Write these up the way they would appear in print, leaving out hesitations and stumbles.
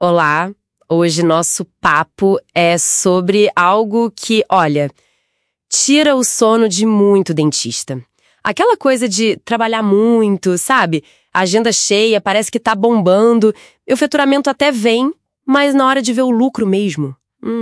Olá, hoje nosso papo é sobre algo que, olha, tira o sono de muito dentista. Aquela coisa de trabalhar muito, sabe? A agenda cheia, parece que tá bombando, e o faturamento até vem, mas na hora de ver o lucro mesmo,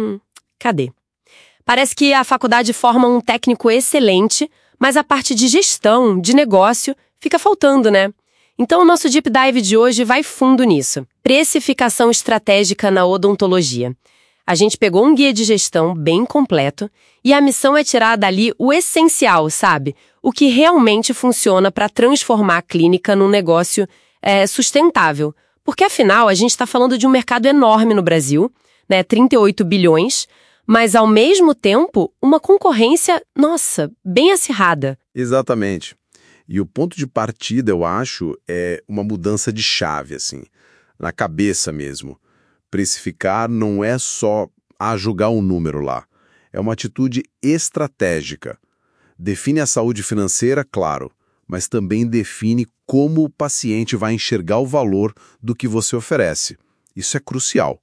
cadê? Parece que a faculdade forma um técnico excelente, mas a parte de gestão, de negócio, fica faltando, né? Então, o nosso Deep Dive de hoje vai fundo nisso. Precificação estratégica na odontologia. A gente pegou um guia de gestão bem completo e a missão é tirar dali o essencial, sabe? O que realmente funciona para transformar a clínica num negócio sustentável. Porque, afinal, a gente está falando de um mercado enorme no Brasil, né? 38 bilhões, mas, ao mesmo tempo, uma concorrência, nossa, bem acirrada. Exatamente. E o ponto de partida, eu acho, é uma mudança de chave, assim, na cabeça mesmo. Precificar não é só julgar um número lá. É uma atitude estratégica. Define a saúde financeira, claro, mas também define como o paciente vai enxergar o valor do que você oferece. Isso é crucial.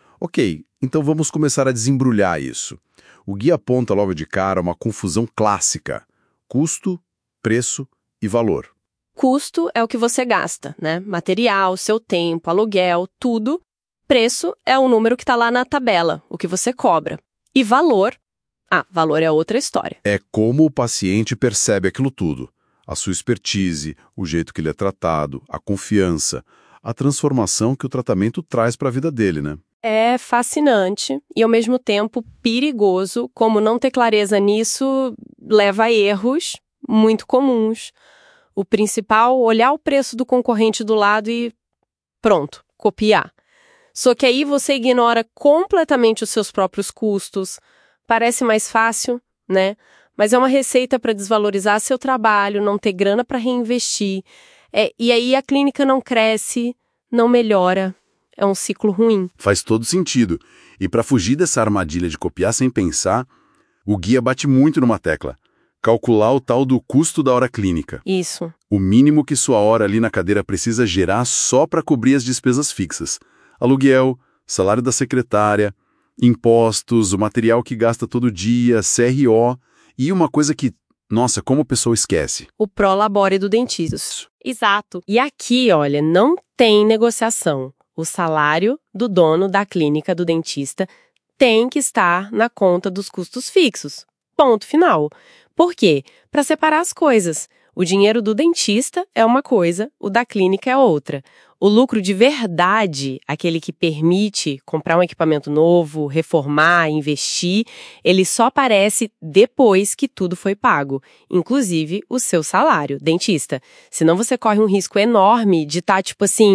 Ok, então vamos começar a desembrulhar isso. O guia aponta logo de cara uma confusão clássica: custo, preço e valor. Custo é o que você gasta, né? Material, seu tempo, aluguel, tudo. Preço é o número que está lá na tabela, o que você cobra. E valor? Valor é outra história. É como o paciente percebe aquilo tudo. A sua expertise, o jeito que ele é tratado, a confiança, a transformação que o tratamento traz para a vida dele, né? É fascinante e, ao mesmo tempo, perigoso, como não ter clareza nisso leva a erros muito comuns. O principal, olhar o preço do concorrente do lado e pronto, copiar. Só que aí você ignora completamente os seus próprios custos. Parece mais fácil, né? Mas é uma receita para desvalorizar seu trabalho, não ter grana para reinvestir. E aí a clínica não cresce, não melhora. É um ciclo ruim. Faz todo sentido. E para fugir dessa armadilha de copiar sem pensar, o guia bate muito numa tecla: calcular o tal do custo da hora clínica. Isso. O mínimo que sua hora ali na cadeira precisa gerar só para cobrir as despesas fixas. Aluguel, salário da secretária, impostos, o material que gasta todo dia, CRO e uma coisa que, nossa, como a pessoa esquece. O prolabore do dentista. Exato. E aqui, olha, não tem negociação. O salário do dono da clínica do dentista tem que estar na conta dos custos fixos. Ponto final. Por quê? Para separar as coisas. O dinheiro do dentista é uma coisa, o da clínica é outra. O lucro de verdade, aquele que permite comprar um equipamento novo, reformar, investir, ele só aparece depois que tudo foi pago, inclusive o seu salário, dentista. Senão você corre um risco enorme de estar,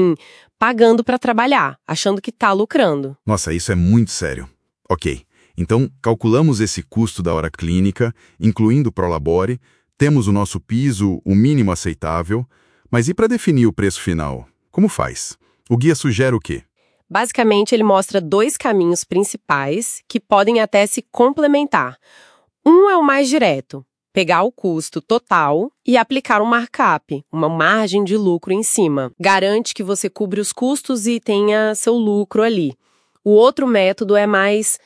pagando para trabalhar, achando que está lucrando. Nossa, isso é muito sério. Ok, então calculamos esse custo da hora clínica, incluindo o prolabore, temos o nosso piso, o mínimo aceitável, mas e para definir o preço final? Como faz? O guia sugere o quê? Basicamente, ele mostra 2 caminhos principais que podem até se complementar. Um é o mais direto, pegar o custo total e aplicar um markup, uma margem de lucro em cima. Garante que você cubra os custos e tenha seu lucro ali. O outro método é mais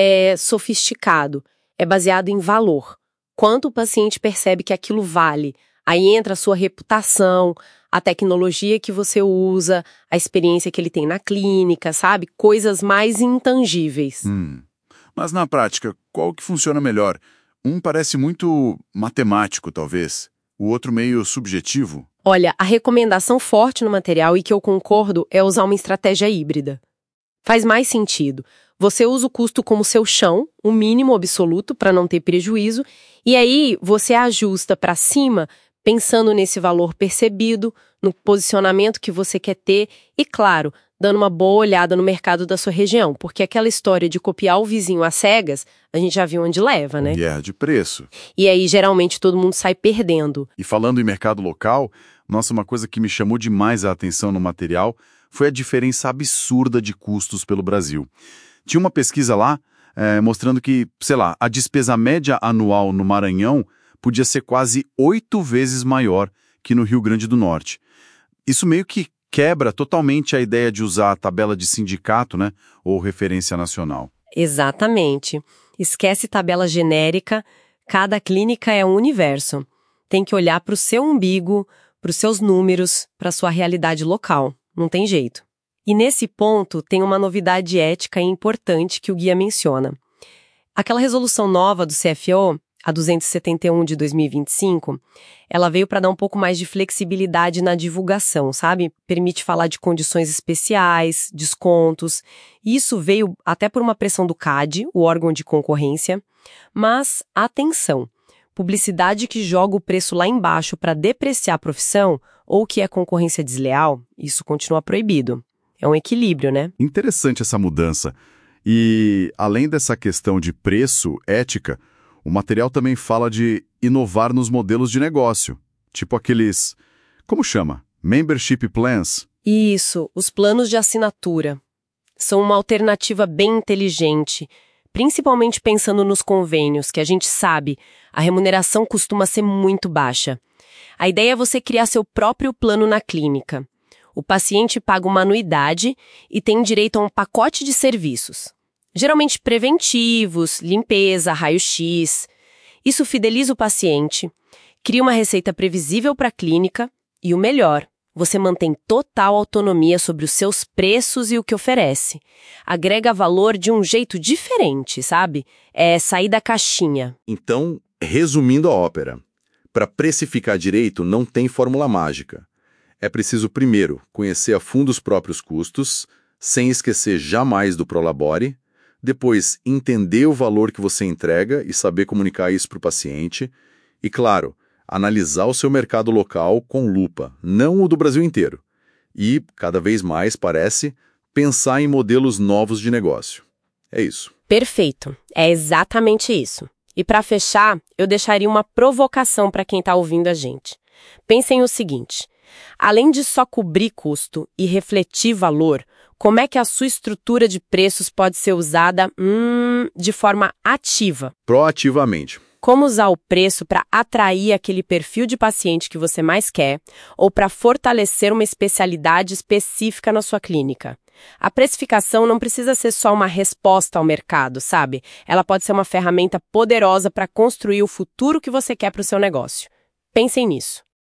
sofisticado, é baseado em valor. Quanto o paciente percebe que aquilo vale. Aí entra a sua reputação, a tecnologia que você usa, a experiência que ele tem na clínica, sabe? Coisas mais intangíveis. Mas na prática, qual que funciona melhor? Um parece muito matemático, talvez. O outro meio subjetivo. Olha, a recomendação forte no material, e que eu concordo, é usar uma estratégia híbrida. Faz mais sentido. Você usa o custo como seu chão, o mínimo absoluto para não ter prejuízo, e aí você ajusta para cima pensando nesse valor percebido, no posicionamento que você quer ter e, claro, dando uma boa olhada no mercado da sua região, porque aquela história de copiar o vizinho às cegas, a gente já viu onde leva, né? Guerra de preço. E aí, geralmente, todo mundo sai perdendo. E falando em mercado local, nossa, uma coisa que me chamou demais a atenção no material foi a diferença absurda de custos pelo Brasil. Tinha uma pesquisa lá mostrando que, a despesa média anual no Maranhão podia ser quase 8 vezes maior que no Rio Grande do Norte. Isso meio que quebra totalmente a ideia de usar a tabela de sindicato, né, ou referência nacional. Exatamente. Esquece tabela genérica, cada clínica é um universo. Tem que olhar para o seu umbigo, para os seus números, para a sua realidade local. Não tem jeito. E nesse ponto tem uma novidade ética importante que o guia menciona. Aquela resolução nova do CFO, a 271 de 2025, ela veio para dar um pouco mais de flexibilidade na divulgação, sabe? Permite falar de condições especiais, descontos. E isso veio até por uma pressão do CAD, o órgão de concorrência. Mas, atenção, publicidade que joga o preço lá embaixo para depreciar a profissão ou que é concorrência desleal, isso continua proibido. É um equilíbrio, né? Interessante essa mudança. E, além dessa questão de preço, ética, o material também fala de inovar nos modelos de negócio, tipo aqueles, como chama? Membership Plans? Isso, os planos de assinatura. São uma alternativa bem inteligente, principalmente pensando nos convênios, que a gente sabe, a remuneração costuma ser muito baixa. A ideia é você criar seu próprio plano na clínica. O paciente paga uma anuidade e tem direito a um pacote de serviços. Geralmente preventivos, limpeza, raio-x. Isso fideliza o paciente, cria uma receita previsível para a clínica e o melhor, você mantém total autonomia sobre os seus preços e o que oferece. Agrega valor de um jeito diferente, sabe? É sair da caixinha. Então, resumindo a ópera, para precificar direito não tem fórmula mágica. É preciso, primeiro, conhecer a fundo os próprios custos, sem esquecer jamais do Prolabore, depois entender o valor que você entrega e saber comunicar isso para o paciente, e, claro, analisar o seu mercado local com lupa, não o do Brasil inteiro. E, cada vez mais, parece, pensar em modelos novos de negócio. É isso. Perfeito. É exatamente isso. E para fechar, eu deixaria uma provocação para quem está ouvindo a gente. Pensem o seguinte: além de só cobrir custo e refletir valor, como é que a sua estrutura de preços pode ser usada de forma ativa? Proativamente. Como usar o preço para atrair aquele perfil de paciente que você mais quer ou para fortalecer uma especialidade específica na sua clínica? A precificação não precisa ser só uma resposta ao mercado, sabe? Ela pode ser uma ferramenta poderosa para construir o futuro que você quer para o seu negócio. Pensem nisso.